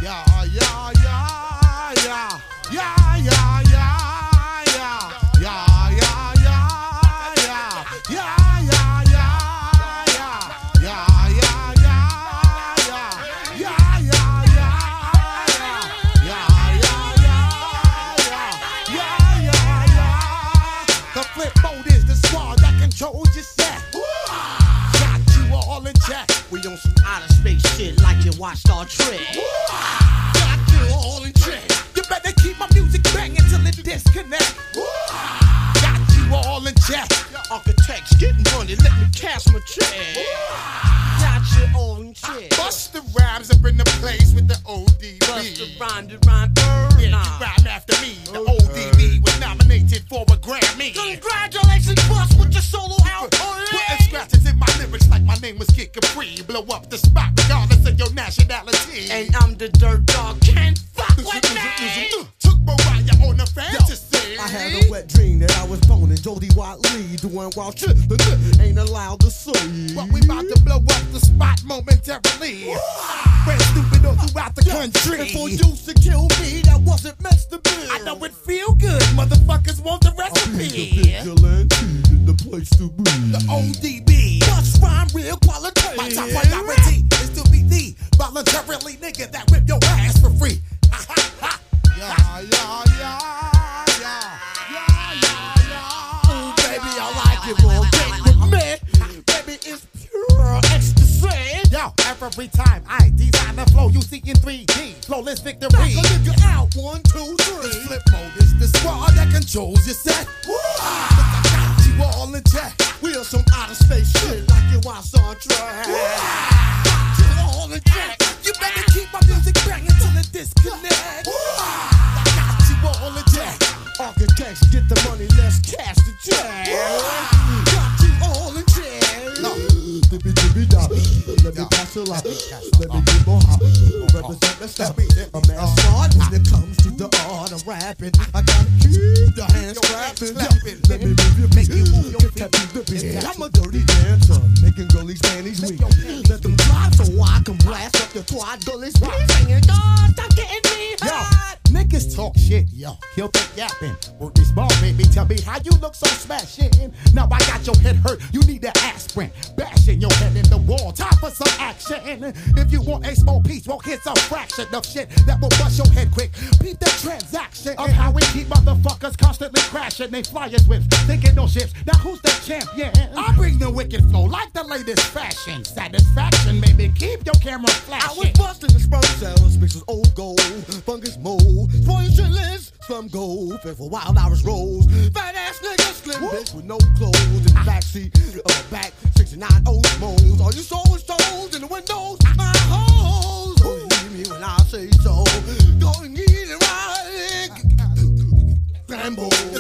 Yeah, yeah, yeah, yeah, yeah, yeah, yeah, yeah, yeah, yeah, yeah, yeah, yeah, yeah, yeah, yeah, yeah, yeah, the flip mode is the squad that controls your set. Got you all in check. We on some outer space shit like you watch Star Trek. Got you all in check. You better keep my music banging till it disconnect. Got you all in check. Architects getting money, let me cash my check. Got you all in check. Bust the rhymes up in the place with the ODB. Bust the rhyme, Yeah, you rhyme after me. The ODB was nominated for a Grammy. Congratulations, Bust, with your solo album. Putting scratches in my lyrics like my name was Kid Capri. Blow up the spot regardless of your nationality. And I'm the dirt dog, can't fuck with me. Took Mariah on a fantasy. I had a wet dream that I was boning Jody Watley doing wild shit that ain't allowed to see. But we about to blow up the spot momentarily. Spread stupid all throughout the country. And for you to kill me, that wasn't meant to be. I know it feel good, motherfuckers want the recipe. Vigilante is the place to be. The ODB. Bust rhyme real quality. My top priority is to be the voluntarily nigga that whip your ass for free. Ha ha ha. Yeah, yeah, yeah, yeah, yeah, yeah, yeah. Ooh, baby, I like it raw. Get with me. Baby, it's pure ecstasy. Yo, every time I design the flow, you see in 3D. Flawless victory. Back on if you're out. 1, 2, 3. The flip mode is the squad that controls your set. I got you all in check. We on some outer space shit like you watch Star Trek. Got you all in check. You better keep my music banging till it disconnect. I got you all in check. Architects get the money, let's cash the check. Got you all in check. Let me pass it out. Let me get more hot. Represent the stuff. A man smart when it comes to the art of rapping. I gotta keep the hands clapping. Let me move your Make you move your feet. the beat. I'm a dirty dancer, making girlies panties weak. Let them fly so I can blast up the quad gullies. Singing, God, stop getting me hot. Niggas talk shit, yo, kill the yapping. Word is ball, baby, tell me how you look so smashing. Now I got your head hurt, you need an aspirin. Bashing your head in the wall, time for some action. If you want a small piece, well, here's a fraction of shit that will bust your head quick. Beat the transaction of how we keep motherfuckers constantly crashing. They flyers with thinking no ships. Now who's the champion? I bring the wicked flow like the latest fashion. Satisfaction, baby, keep your camera flashing. I was busting the sperm cells, mixes old gold, fungus mold, spoil chitlins, slum gold, fed for wild Irish rolls, fat ass nigga, slim bitch with no clothes in the backseat of a back 69 Oldsmobile. All you saw was toes in the windows, my hoes. Oh, you hear me when I say so. Go and eat it right, Rambo.